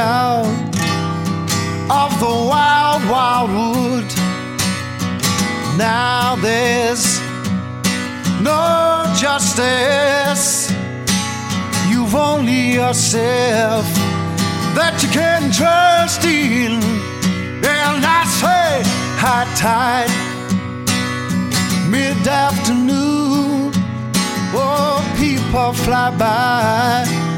out of the wild, wild wood. Now there's no justice. You've only yourself that you can trust in. And I say high tide, mid-afternoon, oh, people fly by.